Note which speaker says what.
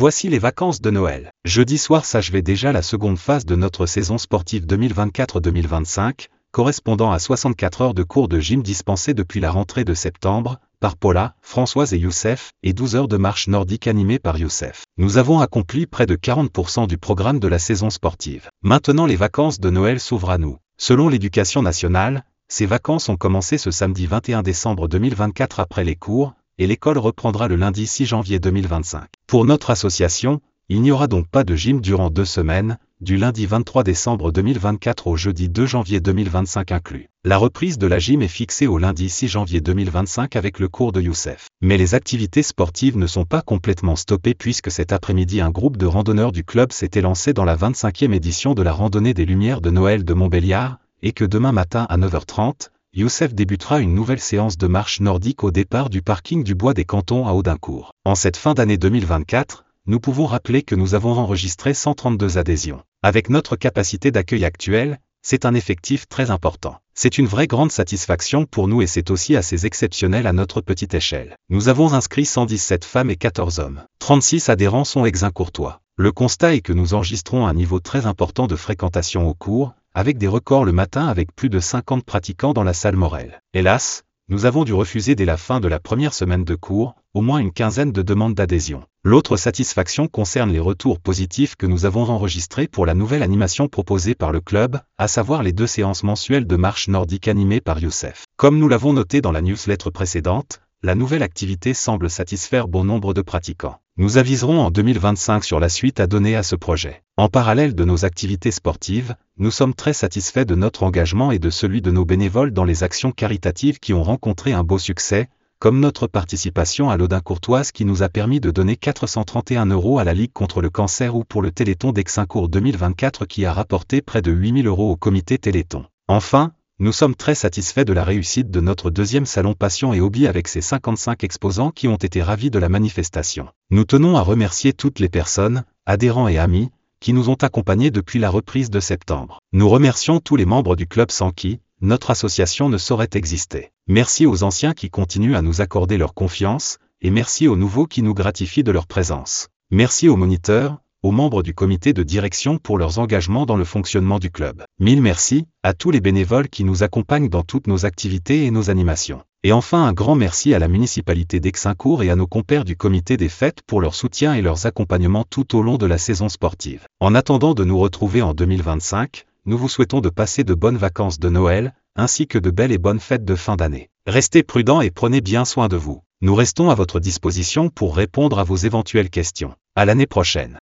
Speaker 1: Voici les vacances de Noël. Jeudi soir s'achevait déjà la seconde phase de notre saison sportive 2024-2025, correspondant à 64 heures de cours de gym dispensés depuis la rentrée de septembre, par Paula, Françoise et Youssef, et 12 heures de marche nordique animées par Youssef. Nous avons accompli près de 40% du programme de la saison sportive. Maintenant les vacances de Noël s'ouvrent à nous. Selon l'Éducation nationale, ces vacances ont commencé ce samedi 21 décembre 2024 après les cours, et l'école reprendra le lundi 6 janvier 2025. Pour notre association, il n'y aura donc pas de gym durant 2 semaines, du lundi 23 décembre 2024 au jeudi 2 janvier 2025 inclus. La reprise de la gym est fixée au lundi 6 janvier 2025 avec le cours de Youssef. Mais les activités sportives ne sont pas complètement stoppées puisque cet après-midi un groupe de randonneurs du club s'était lancé dans la 25e édition de la randonnée des Lumières de Noël de Montbéliard, et que demain matin à 9h30, Youssef débutera une nouvelle séance de marche nordique au départ du parking du Bois des Cantons à Audincourt. En cette fin d'année 2024, nous pouvons rappeler que nous avons enregistré 132 adhésions. Avec notre capacité d'accueil actuelle, c'est un effectif très important. C'est une vraie grande satisfaction pour nous et c'est aussi assez exceptionnel à notre petite échelle. Nous avons inscrit 117 femmes et 14 hommes. 36 adhérents sont exincourtois. Le constat est que nous enregistrons un niveau très important de fréquentation au cours, avec des records le matin avec plus de 50 pratiquants dans la salle Morel. Hélas, nous avons dû refuser dès la fin de la première semaine de cours, au moins une quinzaine de demandes d'adhésion. L'autre satisfaction concerne les retours positifs que nous avons enregistrés pour la nouvelle animation proposée par le club, à savoir les 2 séances mensuelles de marche nordique animées par Youssef. Comme nous l'avons noté dans la newsletter précédente, la nouvelle activité semble satisfaire bon nombre de pratiquants. Nous aviserons en 2025 sur la suite à donner à ce projet. En parallèle de nos activités sportives, nous sommes très satisfaits de notre engagement et de celui de nos bénévoles dans les actions caritatives qui ont rencontré un beau succès, comme notre participation à l'Audincourtoise qui nous a permis de donner 431 € à la Ligue contre le cancer ou pour le Téléthon d'Exincourt 2024 qui a rapporté près de 8 000 € au comité Téléthon. Enfin, nous sommes très satisfaits de la réussite de notre 2e salon Passion et Hobby avec ses 55 exposants qui ont été ravis de la manifestation. Nous tenons à remercier toutes les personnes, adhérents et amis, qui nous ont accompagnés depuis la reprise de septembre. Nous remercions tous les membres du club sans qui notre association ne saurait exister. Merci aux anciens qui continuent à nous accorder leur confiance, et merci aux nouveaux qui nous gratifient de leur présence. Merci aux moniteurs, aux membres du comité de direction pour leurs engagements dans le fonctionnement du club. Mille merci à tous les bénévoles qui nous accompagnent dans toutes nos activités et nos animations. Et enfin un grand merci à la municipalité d'Exincourt et à nos compères du comité des fêtes pour leur soutien et leurs accompagnements tout au long de la saison sportive. En attendant de nous retrouver en 2025, nous vous souhaitons de passer de bonnes vacances de Noël, ainsi que de belles et bonnes fêtes de fin d'année. Restez prudents et prenez bien soin de vous. Nous restons à votre disposition pour répondre à vos éventuelles questions. À l'année prochaine.